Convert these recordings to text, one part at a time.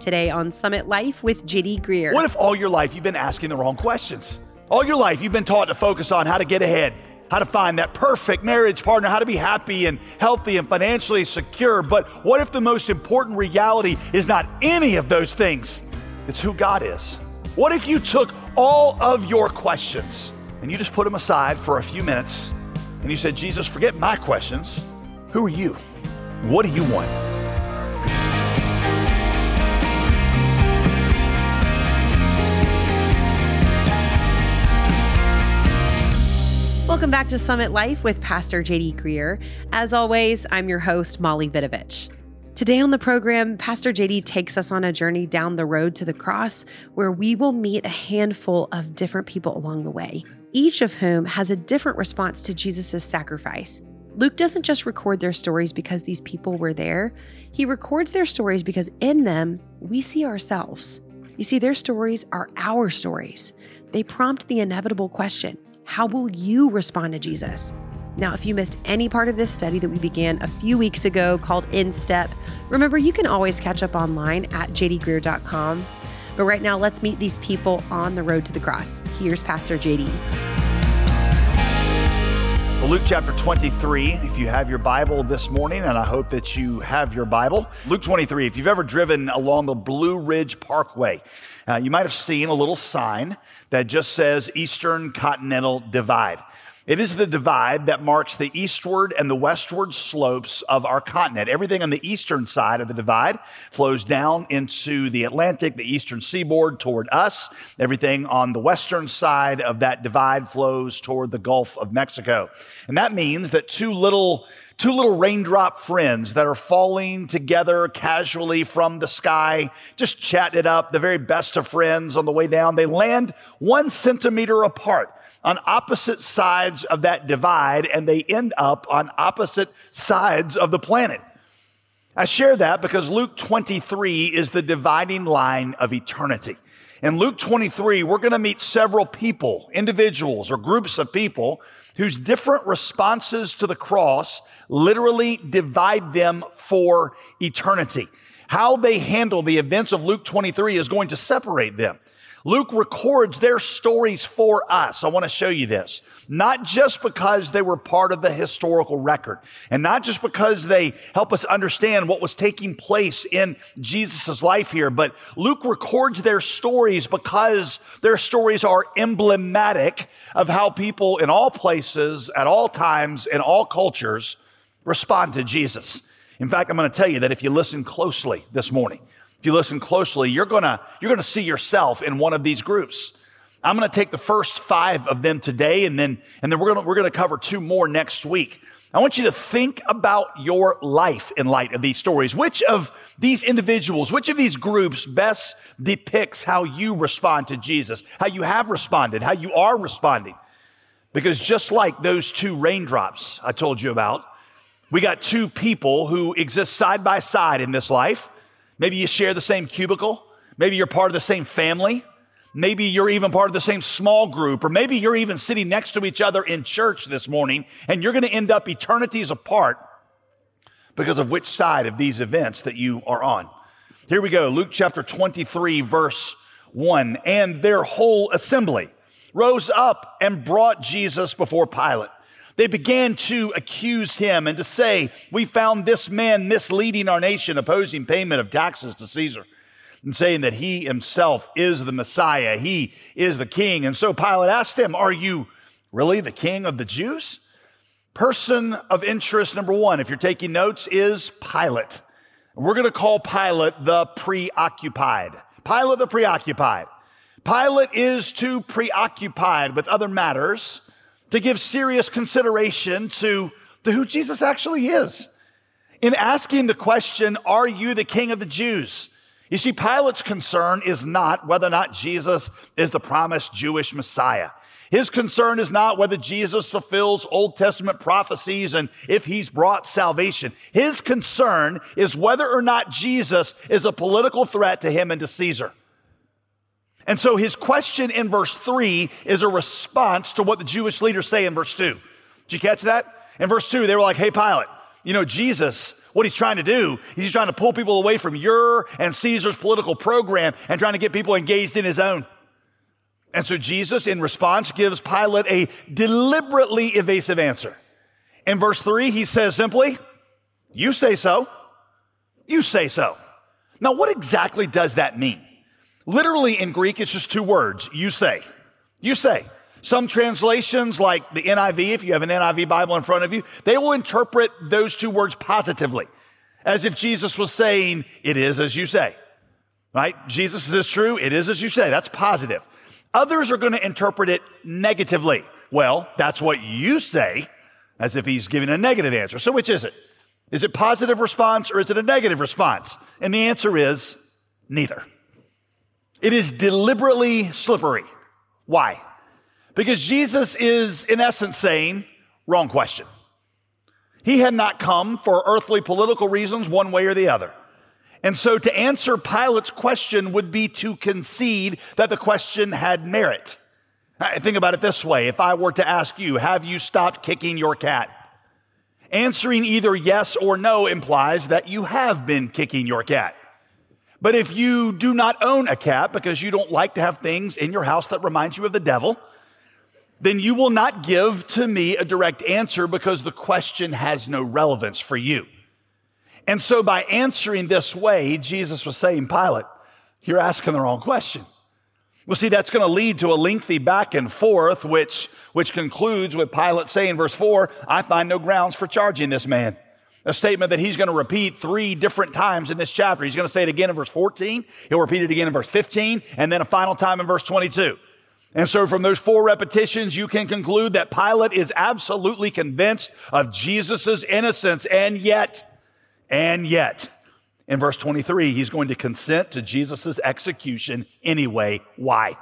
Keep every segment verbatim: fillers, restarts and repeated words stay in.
today on Summit Life with J D Greear. What if all your life you've been asking the wrong questions? All your life you've been taught to focus on how to get ahead, how to find that perfect marriage partner, how to be happy and healthy and financially secure. But what if the most important reality is not any of those things? It's who God is. What if you took all of your questions and you just put them aside for a few minutes and you said, Jesus, forget my questions. Who are you? What do you want? Welcome back to Summit Life with Pastor J D Greear. As always, I'm your host, Molly Vidovich. Today on the program, Pastor J D takes us on a journey down the road to the cross where we will meet a handful of different people along the way, each of whom has a different response to Jesus' sacrifice. Luke doesn't just record their stories because these people were there. He records their stories because in them, we see ourselves. You see, their stories are our stories. They prompt the inevitable question, how will you respond to Jesus? Now, if you missed any part of this study that we began a few weeks ago called In Step, remember you can always catch up online at j d greear dot com. But right now, let's meet these people on the road to the cross. Here's Pastor J D. Well, Luke chapter twenty-three, if you have your Bible this morning, and I hope that you have your Bible. Luke twenty-three, if you've ever driven along the Blue Ridge Parkway, uh, you might have seen a little sign that just says Eastern Continental Divide. It is the divide that marks the eastward and the westward slopes of our continent. Everything on the eastern side of the divide flows down into the Atlantic, the eastern seaboard toward us. Everything on the western side of that divide flows toward the Gulf of Mexico. And that means that two little Two little raindrop friends that are falling together casually from the sky, just chatting it up, the very best of friends on the way down. They land one centimeter apart on opposite sides of that divide, and they end up on opposite sides of the planet. I share that because Luke twenty-three is the dividing line of eternity. In Luke twenty-three, we're going to meet several people, individuals or groups of people whose different responses to the cross literally divide them for eternity. How they handle the events of Luke twenty-three is going to separate them. Luke records their stories for us. I want to show you this. Not just because they were part of the historical record, and not just because they help us understand what was taking place in Jesus' life here, but Luke records their stories because their stories are emblematic of how people in all places, at all times, in all cultures respond to Jesus. In fact, I'm going to tell you that if you listen closely this morning, if you listen closely, you're gonna, you're gonna see yourself in one of these groups. I'm gonna take the first five of them today, and then, and then we're gonna, we're gonna cover two more next week. I want you to think about your life in light of these stories. Which of these individuals, which of these groups best depicts how you respond to Jesus, how you have responded, how you are responding? Because just like those two raindrops I told you about, we got two people who exist side by side in this life. Maybe you share the same cubicle. Maybe you're part of the same family. Maybe you're even part of the same small group, or maybe you're even sitting next to each other in church this morning, and you're going to end up eternities apart because of which side of these events that you are on. Here we go. Luke chapter twenty-three, verse one. And their whole assembly rose up and brought Jesus before Pilate. They began to accuse him and to say, we found this man misleading our nation, opposing payment of taxes to Caesar, and saying that he himself is the Messiah. He is the king. And so Pilate asked him, are you really the king of the Jews? Person of interest number one, if you're taking notes, is Pilate. We're going to call Pilate the preoccupied. Pilate the preoccupied. Pilate is too preoccupied with other matters to give serious consideration to, to who Jesus actually is. In asking the question, are you the king of the Jews? You see, Pilate's concern is not whether or not Jesus is the promised Jewish Messiah. His concern is not whether Jesus fulfills Old Testament prophecies and if he's brought salvation. His concern is whether or not Jesus is a political threat to him and to Caesar. And so his question in verse three is a response to what the Jewish leaders say in verse two. Did you catch that? In verse two, they were like, hey, Pilate, you know, Jesus What he's trying to do is he's trying to pull people away from your and Caesar's political program and trying to get people engaged in his own. And so Jesus, in response, gives Pilate a deliberately evasive answer. In verse three, he says simply, "You say so. You say so." Now, what exactly does that mean? Literally in Greek, it's just two words, you say. You say. Some translations, like the N I V, if you have an N I V Bible in front of you, they will interpret those two words positively, as if Jesus was saying, it is as you say, right? Jesus, is this true? It is as you say. That's positive. Others are going to interpret it negatively. Well, that's what you say, as if he's giving a negative answer. So which is it? Is it positive response or is it a negative response? And the answer is neither. It is deliberately slippery. Why? Because Jesus is, in essence, saying, wrong question. He had not come for earthly political reasons one way or the other. And so to answer Pilate's question would be to concede that the question had merit. Think about it this way. If I were to ask you, have you stopped kicking your cat? Answering either yes or no implies that you have been kicking your cat. But if you do not own a cat because you don't like to have things in your house that remind you of the devil, then you will not give to me a direct answer because the question has no relevance for you. And so by answering this way, Jesus was saying, Pilate, you're asking the wrong question. Well, see, that's going to lead to a lengthy back and forth, which, which concludes with Pilate saying, verse four, I find no grounds for charging this man. A statement that he's going to repeat three different times in this chapter. He's going to say it again in verse fourteen. He'll repeat it again in verse fifteen, and then a final time in verse twenty-two. And so from those four repetitions, you can conclude that Pilate is absolutely convinced of Jesus' innocence, and yet, and yet, in verse twenty-three, he's going to consent to Jesus' execution anyway. Why?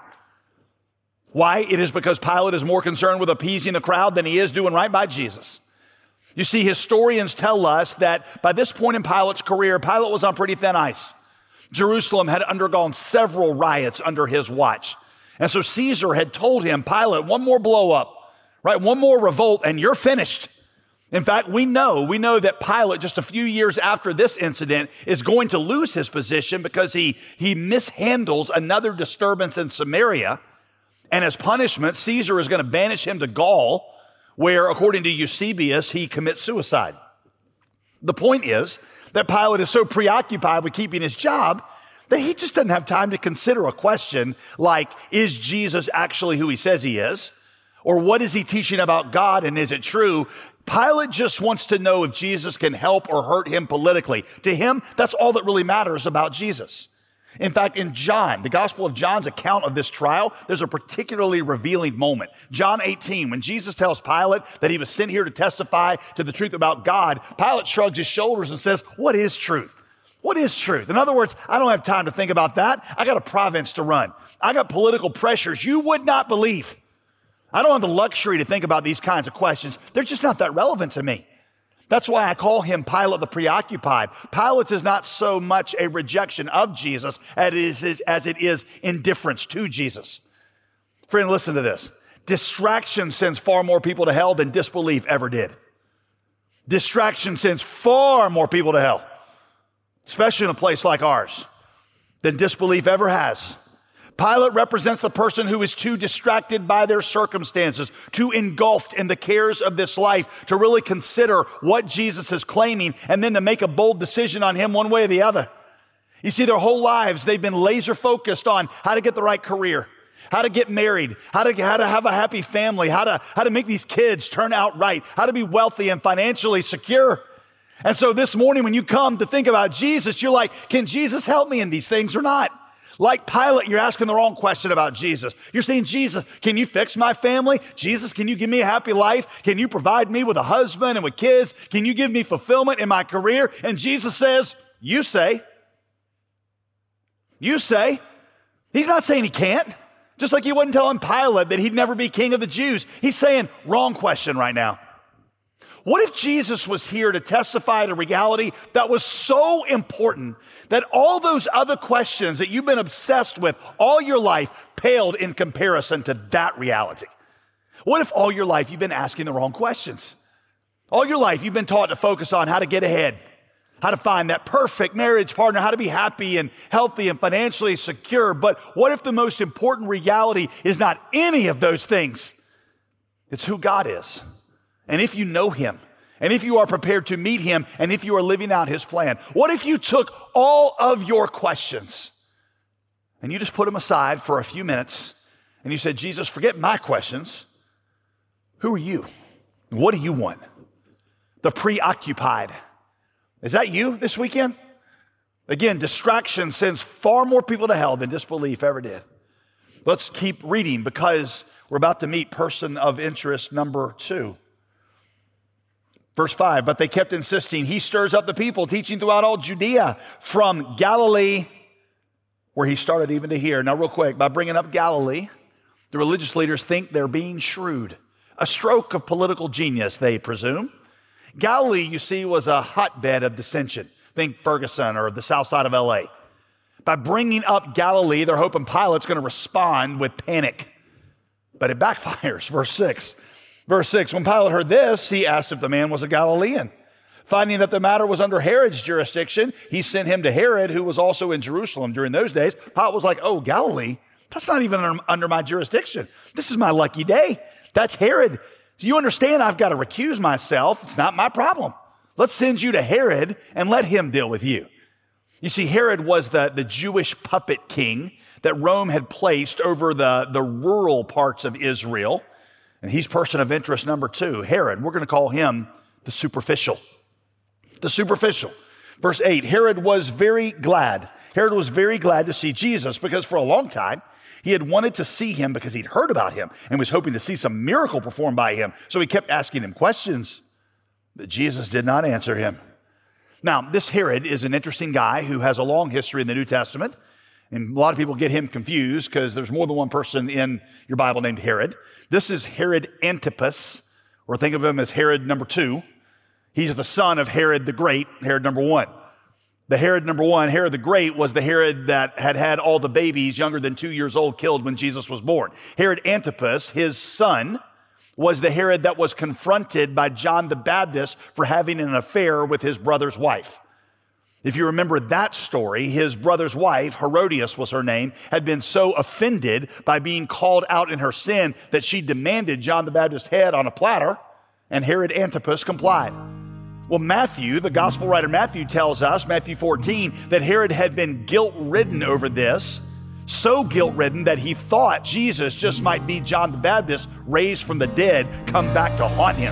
Why? It is because Pilate is more concerned with appeasing the crowd than he is doing right by Jesus. You see, historians tell us that by this point in Pilate's career, Pilate was on pretty thin ice. Jerusalem had undergone several riots under his watch. And so Caesar had told him, Pilate, one more blow up, right? One more revolt and you're finished. In fact, we know, we know that Pilate, just a few years after this incident, is going to lose his position because he, he mishandles another disturbance in Samaria. And as punishment, Caesar is going to banish him to Gaul, where, according to Eusebius, he commits suicide. The point is that Pilate is so preoccupied with keeping his job that he just doesn't have time to consider a question like, is Jesus actually who he says he is? Or what is he teaching about God, and is it true? Pilate just wants to know if Jesus can help or hurt him politically. To him, that's all that really matters about Jesus. In fact, in John, the Gospel of John's account of this trial, there's a particularly revealing moment. John eighteen, when Jesus tells Pilate that he was sent here to testify to the truth about God, Pilate shrugs his shoulders and says, what is truth? What is truth? In other words, I don't have time to think about that. I got a province to run. I got political pressures you would not believe. I don't have the luxury to think about these kinds of questions. They're just not that relevant to me. That's why I call him Pilate the preoccupied. Pilate is not so much a rejection of Jesus as it is, as it is indifference to Jesus. Friend, listen to this. Distraction sends far more people to hell than disbelief ever did. Distraction sends far more people to hell, especially in a place like ours, than disbelief ever has. Pilate represents the person who is too distracted by their circumstances, too engulfed in the cares of this life to really consider what Jesus is claiming and then to make a bold decision on him one way or the other. You see, their whole lives, they've been laser focused on how to get the right career, how to get married, how to, how to have a happy family, how to, how to make these kids turn out right, how to be wealthy and financially secure. And so this morning when you come to think about Jesus, you're like, can Jesus help me in these things or not? Like Pilate, you're asking the wrong question about Jesus. You're saying, Jesus, can you fix my family? Jesus, can you give me a happy life? Can you provide me with a husband and with kids? Can you give me fulfillment in my career? And Jesus says, you say. You say. He's not saying he can't. Just like he wasn't telling Pilate that he'd never be king of the Jews. He's saying, wrong question right now. What if Jesus was here to testify to reality that was so important that all those other questions that you've been obsessed with all your life paled in comparison to that reality? What if all your life you've been asking the wrong questions? All your life you've been taught to focus on how to get ahead, how to find that perfect marriage partner, how to be happy and healthy and financially secure. But what if the most important reality is not any of those things? It's who God is. And if you know him, and if you are prepared to meet him, and if you are living out his plan, what if you took all of your questions and you just put them aside for a few minutes and you said, Jesus, forget my questions. Who are you? What do you want? The preoccupied. Is that you this weekend? Again, distraction sends far more people to hell than disbelief ever did. Let's keep reading because we're about to meet person of interest number two. Verse five, but they kept insisting, he stirs up the people, teaching throughout all Judea, from Galilee, where he started even to here. Now, real quick, by bringing up Galilee, the religious leaders think they're being shrewd. A stroke of political genius, they presume. Galilee, you see, was a hotbed of dissension. Think Ferguson or the south side of L A. By bringing up Galilee, they're hoping Pilate's going to respond with panic. But it backfires. Verse six. Verse six, when Pilate heard this, he asked if the man was a Galilean. Finding that the matter was under Herod's jurisdiction, he sent him to Herod, who was also in Jerusalem during those days. Pilate was like, oh, Galilee? That's not even under, under my jurisdiction. This is my lucky day. That's Herod. Do you understand? I've got to recuse myself. It's not my problem. Let's send you to Herod and let him deal with you. You see, Herod was the, the Jewish puppet king that Rome had placed over the, the rural parts of Israel. And he's person of interest number two, Herod. We're going to call him the superficial. The superficial. Verse eight, Herod was very glad. Herod was very glad to see Jesus because for a long time, he had wanted to see him because he'd heard about him and was hoping to see some miracle performed by him. So he kept asking him questions, but Jesus did not answer him. Now, this Herod is an interesting guy who has a long history in the New Testament. And a lot of people get him confused because there's more than one person in your Bible named Herod. This is Herod Antipas, or think of him as Herod number two. He's the son of Herod the Great, Herod number one. The Herod number one, Herod the Great, was the Herod that had had all the babies younger than two years old killed when Jesus was born. Herod Antipas, his son, was the Herod that was confronted by John the Baptist for having an affair with his brother's wife. If you remember that story, his brother's wife, Herodias was her name, had been so offended by being called out in her sin that she demanded John the Baptist's head on a platter, and Herod Antipas complied. Well, Matthew, the gospel writer Matthew tells us, Matthew fourteen, that Herod had been guilt-ridden over this, so guilt-ridden that he thought Jesus just might be John the Baptist raised from the dead, come back to haunt him.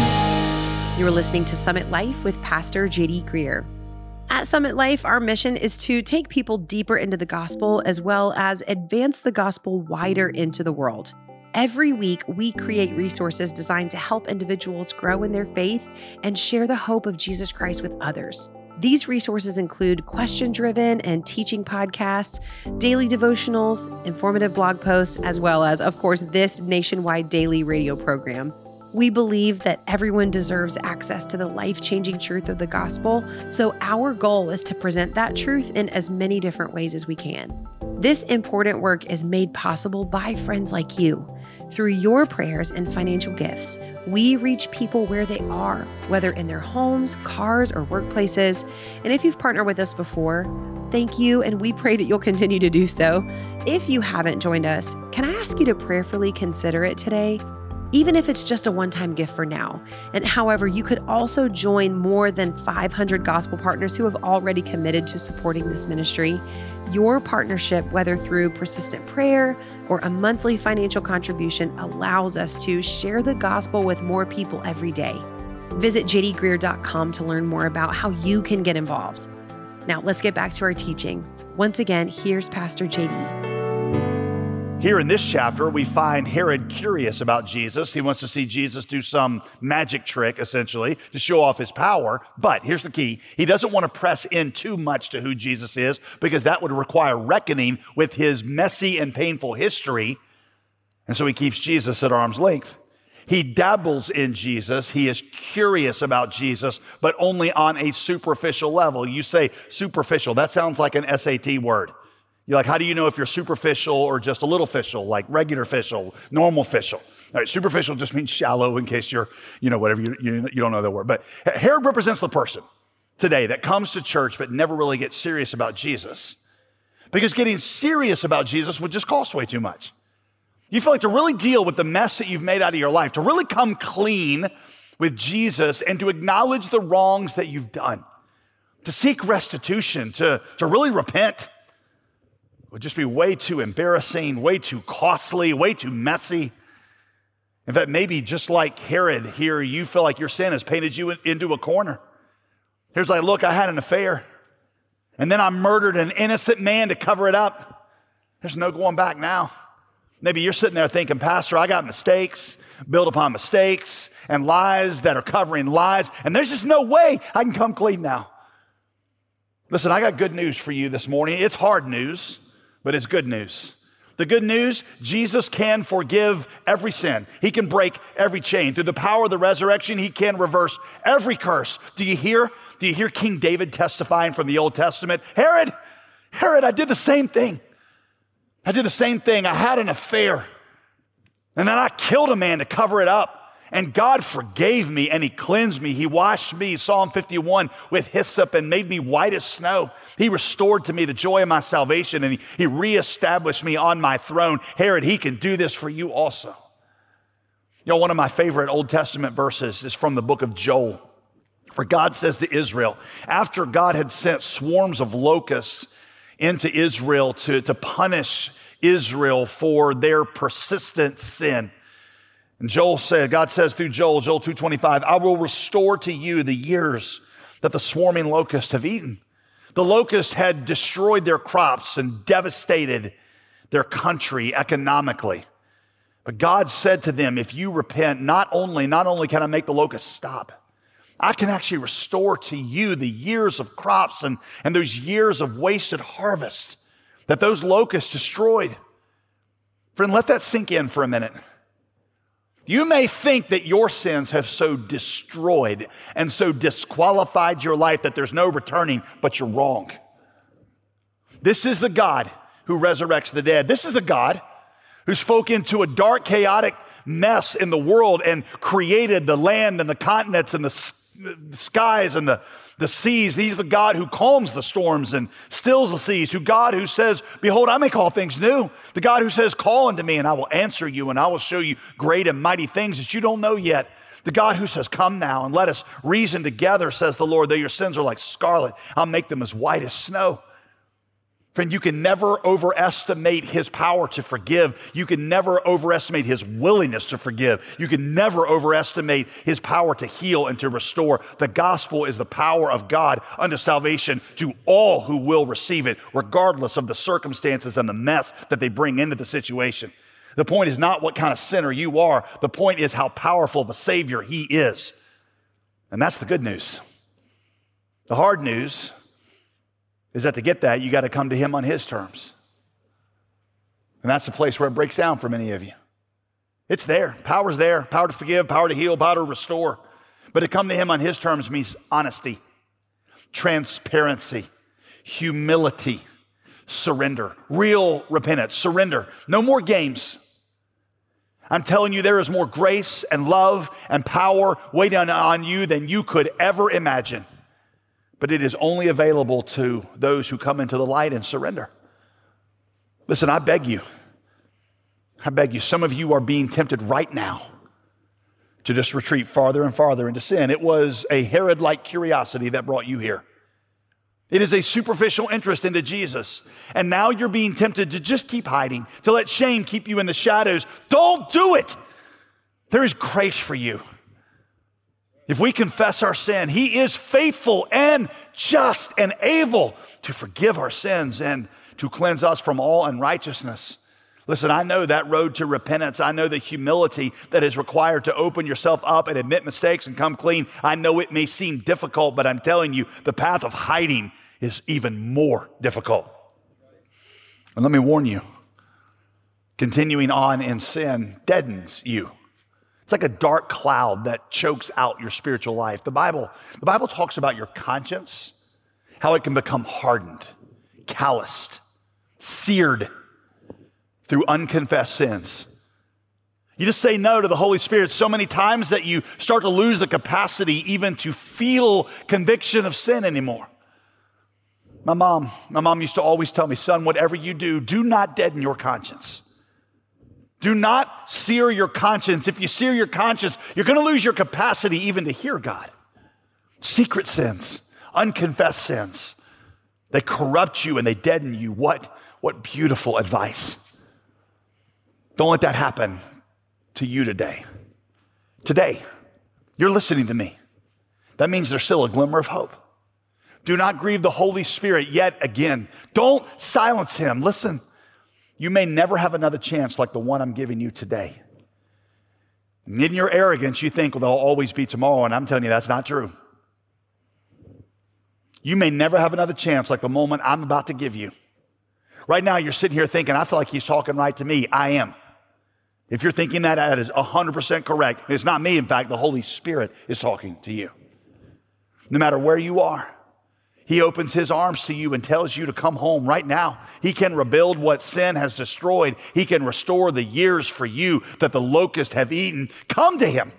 You're listening to Summit Life with Pastor J D Greer. At Summit Life, our mission is to take people deeper into the gospel as well as advance the gospel wider into the world. Every week, we create resources designed to help individuals grow in their faith and share the hope of Jesus Christ with others. These resources include question-driven and teaching podcasts, daily devotionals, informative blog posts, as well as, of course, this nationwide daily radio program. We believe that everyone deserves access to the life-changing truth of the gospel, so our goal is to present that truth in as many different ways as we can. This important work is made possible by friends like you. Through your prayers and financial gifts, we reach people where they are, whether in their homes, cars, or workplaces. And if you've partnered with us before, thank you, and we pray that you'll continue to do so. If you haven't joined us, can I ask you to prayerfully consider it today? Even if it's just a one-time gift for now. And however, you could also join more than five hundred gospel partners who have already committed to supporting this ministry. Your partnership, whether through persistent prayer or a monthly financial contribution, allows us to share the gospel with more people every day. Visit j d greer dot com to learn more about how you can get involved. Now, let's get back to our teaching. Once again, here's Pastor J D. Here in this chapter, we find Herod curious about Jesus. He wants to see Jesus do some magic trick, essentially, to show off his power. But here's the key. He doesn't want to press in too much to who Jesus is because that would require reckoning with his messy and painful history. And so he keeps Jesus at arm's length. He dabbles in Jesus. He is curious about Jesus, but only on a superficial level. You say superficial. That sounds like an S A T word. You're like, how do you know if you're superficial or just a littleficial, like regular official, normal official? All right, superficial just means shallow in case you're, you know, whatever, you, you, you don't know that word. But Herod represents the person. today that comes to church but never really gets serious about Jesus. Because getting serious about Jesus would just cost way too much. You feel like to really deal with the mess that you've made out of your life, to really come clean with Jesus and to acknowledge the wrongs that you've done, to seek restitution, to, to really repent, would just be way too embarrassing, way too costly, way too messy. In fact, maybe just like Herod here, you feel like your sin has painted you into a corner. Here's like, look, I had an affair, and then I murdered an innocent man to cover it up. There's no going back now. Maybe you're sitting there thinking, Pastor, I got mistakes, built upon mistakes, and lies that are covering lies, and there's just no way I can come clean now. Listen, I got good news for you this morning. It's hard news, but it's good news. The good news, Jesus can forgive every sin. He can break every chain. Through the power of the resurrection, he can reverse every curse. Do you hear? Do you hear King David testifying from the Old Testament? Herod, Herod, I did the same thing. I did the same thing. I had an affair, and then I killed a man to cover it up. And God forgave me and he cleansed me. He washed me, Psalm fifty-one, with hyssop and made me white as snow. He restored to me the joy of my salvation and he, he reestablished me on my throne. Herod, he can do this for you also. You know, one of my favorite Old Testament verses is from the book of Joel, where God says to Israel, after God had sent swarms of locusts into Israel to, to punish Israel for their persistent sin, and Joel said, God says through Joel, Joel two twenty-five, I will restore to you the years that the swarming locusts have eaten. The locusts had destroyed their crops and devastated their country economically. But God said to them, if you repent, not only, not only can I make the locusts stop, I can actually restore to you the years of crops and, and those years of wasted harvest that those locusts destroyed. Friend, let that sink in for a minute. You may think that your sins have so destroyed and so disqualified your life that there's no returning, but you're wrong. This is the God who resurrects the dead. This is the God who spoke into a dark, chaotic mess in the world and created the land and the continents and the skies and the The seas. He's the God who calms the storms and stills the seas, who God who says, behold, I make all things new. The God who says, call unto me and I will answer you and I will show you great and mighty things that you don't know yet. The God who says, come now and let us reason together, says the Lord, though your sins are like scarlet, I'll make them as white as snow. Friend, you can never overestimate his power to forgive. You can never overestimate his willingness to forgive. You can never overestimate his power to heal and to restore. The gospel is the power of God unto salvation to all who will receive it, regardless of the circumstances and the mess that they bring into the situation. The point is not what kind of sinner you are. The point is how powerful of a Savior he is. And that's the good news. The hard news is that to get that, you got to come to him on his terms. And that's the place where it breaks down for many of you. It's there. Power's there. Power to forgive, power to heal, power to restore. But to come to him on his terms means honesty, transparency, humility, surrender, real repentance, surrender. No more games. I'm telling you, there is more grace and love and power waiting on you than you could ever imagine. But it is only available to those who come into the light and surrender. Listen, I beg you, I beg you, some of you are being tempted right now to just retreat farther and farther into sin. It was a Herod-like curiosity that brought you here. It is a superficial interest into Jesus. And now you're being tempted to just keep hiding, to let shame keep you in the shadows. Don't do it. There is grace for you. If we confess our sin, he is faithful and just and able to forgive our sins and to cleanse us from all unrighteousness. Listen, I know that road to repentance. I know the humility that is required to open yourself up and admit mistakes and come clean. I know it may seem difficult, but I'm telling you, the path of hiding is even more difficult. And let me warn you, continuing on in sin deadens you. It's like a dark cloud that chokes out your spiritual life. The Bible, the Bible talks about your conscience, how it can become hardened, calloused, seared through unconfessed sins. You just say no to the Holy Spirit so many times that you start to lose the capacity even to feel conviction of sin anymore. My mom, my mom used to always tell me, son, whatever you do, do not deaden your conscience. Do not sear your conscience. If you sear your conscience, you're going to lose your capacity even to hear God. Secret sins, unconfessed sins, they corrupt you and they deaden you. What, what beautiful advice. Don't let that happen to you today. Today, you're listening to me. That means there's still a glimmer of hope. Do not grieve the Holy Spirit yet again. Don't silence him. Listen, you may never have another chance like the one I'm giving you today. And in your arrogance, you think, well, there'll always be tomorrow, and I'm telling you that's not true. You may never have another chance like the moment I'm about to give you. Right now, you're sitting here thinking, I feel like he's talking right to me. I am. If you're thinking that, that is one hundred percent correct. It's not me. In fact, the Holy Spirit is talking to you. No matter where you are, he opens his arms to you and tells you to come home right now. He can rebuild what sin has destroyed. He can restore the years for you that the locusts have eaten. Come to him.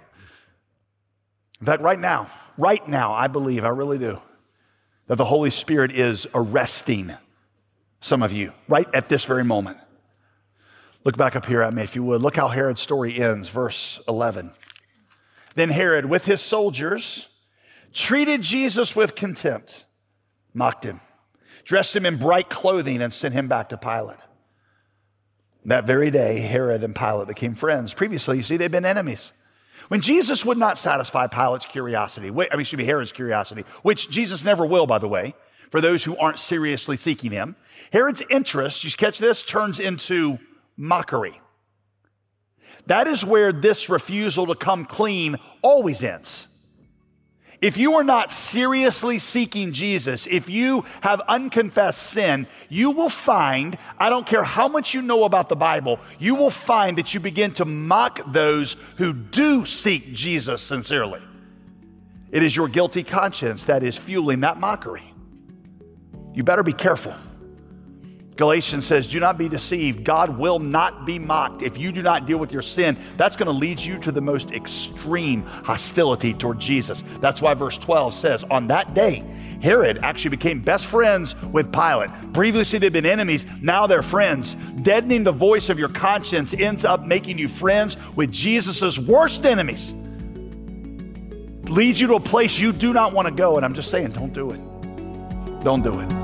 In fact, right now, right now, I believe, I really do, that the Holy Spirit is arresting some of you right at this very moment. Look back up here at me, if you would. Look how Herod's story ends, verse eleven. Then Herod, with his soldiers, treated Jesus with contempt, mocked him, dressed him in bright clothing, and sent him back to Pilate. That very day, Herod and Pilate became friends. Previously, you see, they'd been enemies. When Jesus would not satisfy Pilate's curiosity, I mean, excuse me, Herod's curiosity, which Jesus never will, by the way, for those who aren't seriously seeking him, Herod's interest, you catch this, turns into mockery. That is where this refusal to come clean always ends. If you are not seriously seeking Jesus, if you have unconfessed sin, you will find, I don't care how much you know about the Bible, you will find that you begin to mock those who do seek Jesus sincerely. It is your guilty conscience that is fueling that mockery. You better be careful. Galatians says, do not be deceived. God will not be mocked. If you do not deal with your sin, that's going to lead you to the most extreme hostility toward Jesus. That's why verse twelve says, on that day, Herod actually became best friends with Pilate. Previously, they've been enemies. Now they're friends. Deadening the voice of your conscience ends up making you friends with Jesus's worst enemies. It leads you to a place you do not want to go. And I'm just saying, don't do it. Don't do it.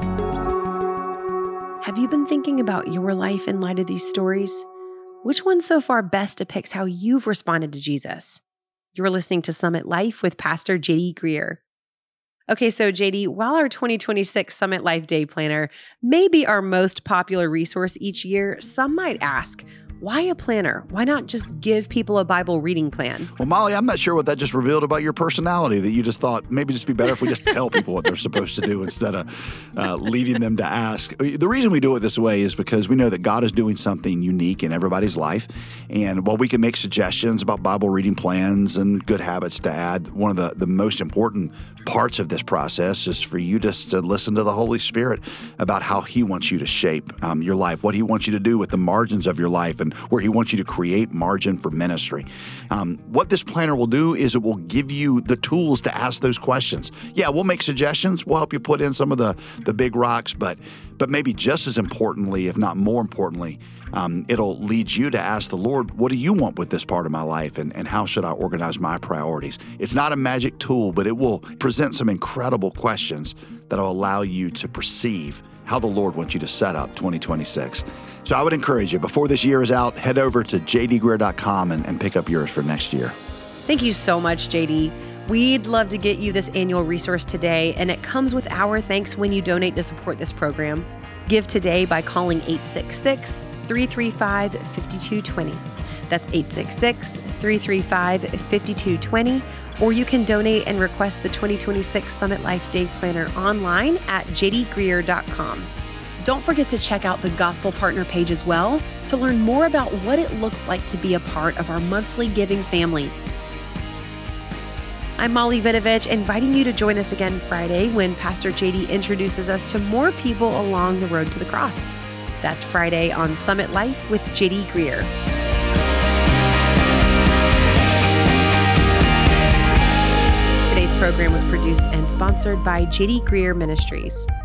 Have you been thinking about your life in light of these stories? Which one so far best depicts how you've responded to Jesus? You're listening to Summit Life with Pastor J D Greear. Okay, so J D, while our twenty twenty-six Summit Life Day Planner may be our most popular resource each year, some might ask, why a planner? Why not just give people a Bible reading plan? Well, Molly, I'm not sure what that just revealed about your personality, that you just thought maybe just be better if we just tell people what they're supposed to do instead of uh, leading them to ask. The reason we do it this way is because we know that God is doing something unique in everybody's life. And while we can make suggestions about Bible reading plans and good habits to add, one of the, the most important parts of this process is for you just to listen to the Holy Spirit about how he wants you to shape um, your life, what he wants you to do with the margins of your life, and where he wants you to create margin for ministry. Um, what this planner will do is it will give you the tools to ask those questions. Yeah, we'll make suggestions. We'll help you put in some of the, the big rocks, but but maybe just as importantly, if not more importantly, um, it'll lead you to ask the Lord, what do you want with this part of my life, and, and how should I organize my priorities? It's not a magic tool, but it will present some incredible questions that will allow you to perceive how the Lord wants you to set up twenty twenty-six. So I would encourage you, before this year is out, head over to j d greear dot com and, and pick up yours for next year. Thank you so much, J D. We'd love to get you this annual resource today, and it comes with our thanks when you donate to support this program. Give today by calling eight six six, three three five, five two two zero. That's eight six six, three three five, five two two zero. Or you can donate and request the twenty twenty-six Summit Life Day Planner online at j d greear dot com. Don't forget to check out the Gospel Partner page as well to learn more about what it looks like to be a part of our monthly giving family. I'm Molly Vidovich, inviting you to join us again Friday when Pastor J D introduces us to more people along the road to the cross. That's Friday on Summit Life with J D Greear. program was produced and sponsored by J D Greear Ministries.